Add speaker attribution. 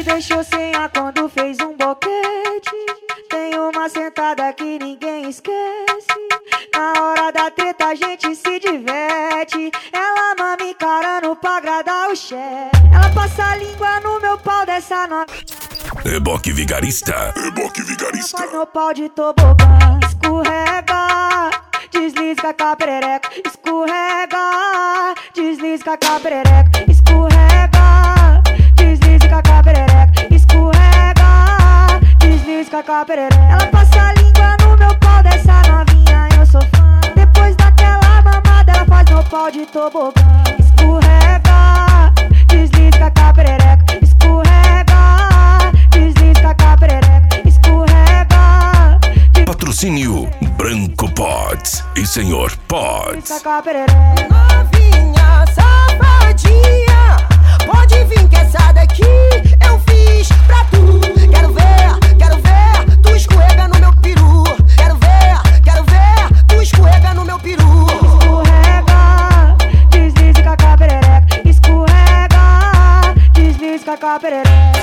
Speaker 1: deixou sem ar quando fez um boquete. Tem uma sentada que ninguém esquece. Na hora da treta a gente se diverte. Ela mama encarando pra agradar o chefe. Ela passa a língua no meu pau dessa novinha.
Speaker 2: Reboque vigarista.
Speaker 1: Faz meu pau de tobogã. Escorrega, desliza com a perereca. Escorrega, desliza com a perereca. Escorrega, desliza com a perereca. Escorrega, desliza com a perereca. Ela passa a língua no meu pau dessa novinha, eu sou fã. Depois daquela mamada ela faz meu pau de tobogã. Escorrega, desliza com a perereca. Escorrega, desliza com a perereca. Escorrega.
Speaker 2: Patrocínio Branco Pods e Senhor Pods.
Speaker 3: Novinha, safadinha, pode vir que essa daqui eu fiz pra tu. Quero ver, tu escorrega no meu peru. Quero ver, tu escorrega no meu peru.
Speaker 1: Escorrega, desliza com a perereca. Escorrega, desliza com a perereca.